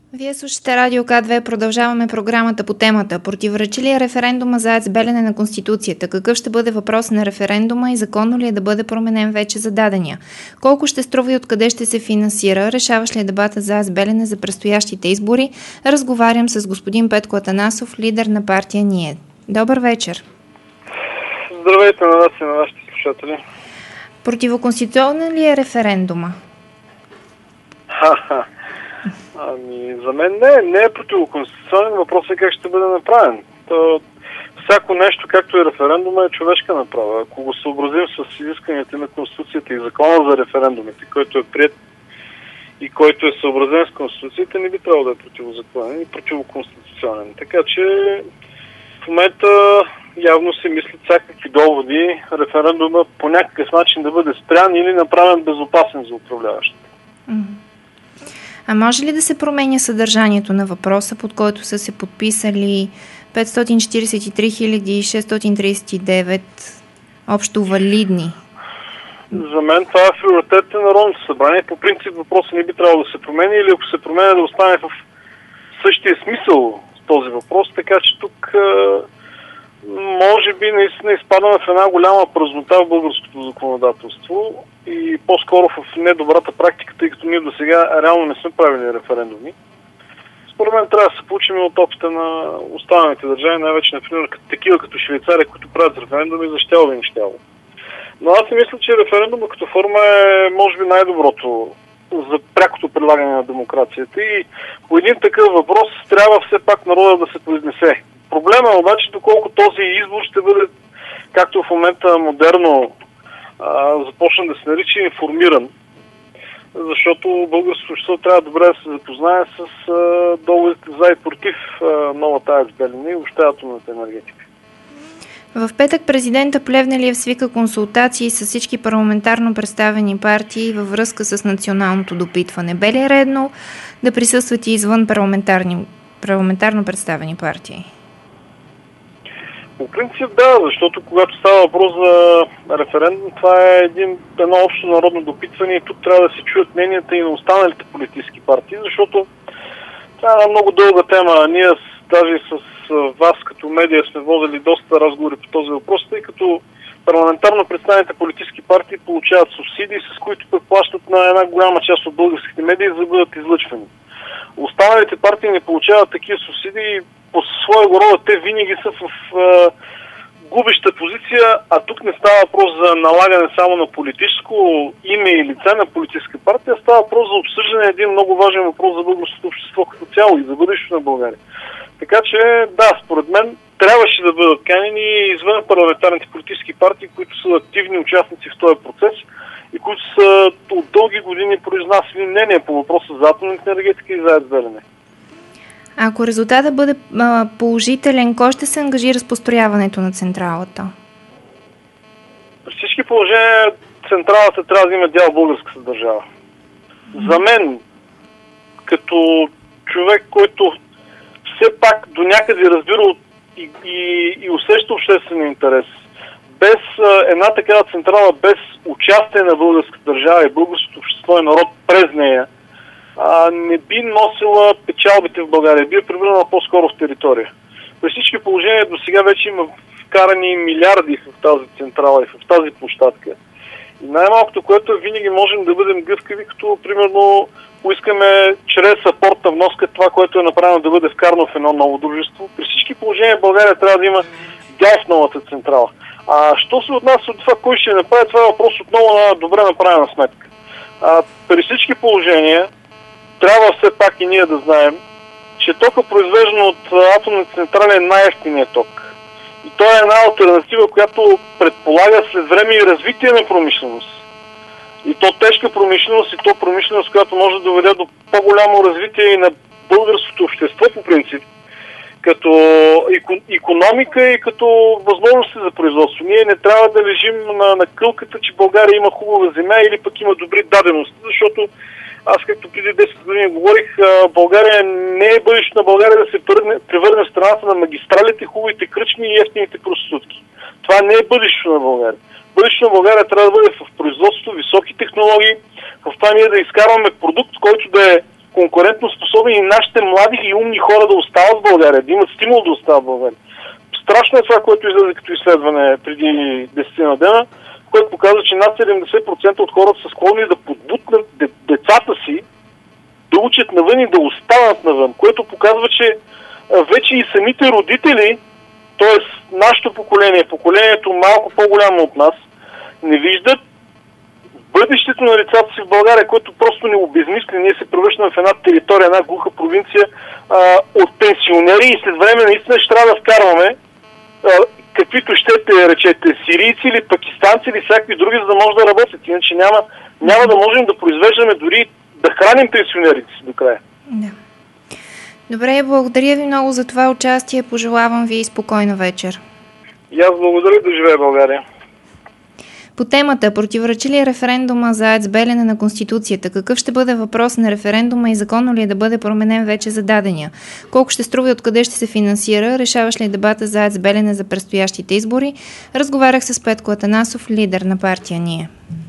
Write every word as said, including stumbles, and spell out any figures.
Вие слушате Радио К две. Продължаваме програмата по темата. Противоречи ли е референдума за АЕЦ Белене на Конституцията? Какъв ще бъде въпрос на референдума и законно ли е да бъде променен вече зададения? Колко ще струва и откъде ще се финансира? Решаваш ли е дебата за АЕЦ Белене за предстоящите избори? Разговарям с господин Петко Атанасов, лидер на партия Ние. Добър вечер. Здравейте на вас и на вашите слушатели. Противоконституционен ли е референдума? Ха-ха. Ами, за мен не, не е противоконституционен. Въпросът е как ще бъде направен. То, всяко нещо, както и референдума, е човешка направа. Ако го съобразим с изисканията на Конституцията и закона за референдумите, който е приет и който е съобразен с Конституцията, не би трябвало да е противозаконен и противоконституционен. Така че в момента явно се мислят всякакви доводи референдума по някакъв начин да бъде спрян или направен безопасен за управляващите. А може ли да се променя съдържанието на въпроса, под който са се подписали петстотин четиридесет и три хиляди шестстотин тридесет и девет общо валидни? За мен това е приоритет на Народното събрание. По принцип въпросът не би трябвало да се промени или ако се променя да остане в същия смисъл с този въпрос, така че тук може би наистина изпадаме в една голяма празнота в българското законодателство и по-скоро в недобрата практика, тъй като ние до сега реално не сме правили референдуми. Според мен трябва да се получим от опита на останалите държави, най-вече, например, такива като Швейцария, които правят референдуми за щяло и нещяло. Но аз си мисля, че референдума като форма е, може би, най-доброто за прякото прилагане на демокрацията и по един такъв въпрос трябва все пак народа да се произнесе. Проблема е обаче доколко този избор ще бъде, както в момента модерно а, започна да се нарича, информиран, защото българското общество трябва добре да се запознае с а, доводите за и против а, новата АЕЦ Белене и въобще атомната енергетика. В петък президента Плевнелиев свика консултации с всички парламентарно представени партии във връзка с националното допитване. Бе ли е редно да присъстват и извън парламентарно представени партии? По принцип да, защото когато става въпрос за референдум, това е един, едно общо народно допитване и тук трябва да се чуят мненията и на останалите политически партии, защото това е една много дълга тема. Ние даже с вас като медия сме водили доста разговори по този въпрос, тъй като парламентарно представените политически партии получават субсидии, с които пък плащат на една голяма част от българските медии, за да бъдат излъчвани. Останалите партии не получават такива субсидии. По своего рода те винаги са в е, губеща позиция, а тук не става въпрос за налагане само на политическо име и лице на политическа партия, а става въпрос за обсъждане на един много важен въпрос за българското общество като цяло и за бъдещето на България. Така че, да, според мен трябваше да бъдат канени извън парламентарните политически партии, които са активни участници в този процес и които са от дълги години произнасяли мнение по въпроса за атомната енергетика и за АЕЦ Белене. Ако резултатът бъде а, положителен, кой ще се ангажира с построяването на централата? При всички положения централата трябва да има дял в българската държава. Mm. За мен, като човек, който все пак до някъде разбира и, и, и усеща обществен интерес, без а, една такава централа, без участие на българската държава и българското общество и народ през нея, а, не би носила печалбите в България, би е превърнала по-скоро в територия. При всички положения до сега вече има вкарани милиарди в тази централа и в тази площадка. И най-малкото, което е, винаги можем да бъдем гъвкави, като примерно поискаме чрез апортна вноска това, което е направено да бъде вкарано в едно ново дружество. При всички положения България трябва да има дял в новата централа. А що се отнася от това, кой ще направи, това е въпрос отново на добре направена сметка. А, при всички положения трябва все пак и ние да знаем, че тока, произвеждан от атомните централи, е най-евтиният ток. И то е една алтернатива, която предполага след време и развитие на промишленост. И то тежка промишленост, и то промишленост, която може да доведе до по-голямо развитие и на българското общество по принцип, като икономика и като възможности за производство. Ние не трябва да лежим на, на кълката, че България има хубава земя или пък има добри дадености, защото аз, както преди десет години говорих, България не е бъдещето на България да се превърне в страната на магистралите, хубавите кръчми и ефтините проститутки. Това не е бъдещето на България. Бъдещето на България трябва да бъде в производството, високи технологии, в това ние да изкарваме продукт, който да е конкурентно способен и нашите млади и умни хора да остават в България, да имат стимул да остават в България. Страшно е това, което излезе като изследване преди десет дена, което показва, че над седемдесет процента от хората са склонни да подбутнат децата си да учат навън и да останат навън, което показва, че вече и самите родители, т.е. нашето поколение, поколението малко по-голямо от нас, не виждат бъдещето на децата си в България, което просто не обезмисли. Ние се превръщаме в една територия, една глуха провинция а, от пенсионери и след време наистина ще трябва да вкарваме а, каквито ще те речете, сирийци или пакистанци или всякакви други, за да може да работят. Иначе няма, няма да можем да произвеждаме дори да храним пенсионерите си до края. Да. Добре, благодаря ви много за това участие. Пожелавам ви и спокойна вечер. И аз благодаря, да живея в България. По темата, противоречи ли референдума за АЕЦ Белене на Конституцията? Какъв ще бъде въпрос на референдума и законно ли е да бъде променен вече зададения? Колко ще струва и откъде ще се финансира? Решаваш ли дебата за АЕЦ Белене за предстоящите избори? Разговарях с Петко Атанасов, лидер на партия Ние.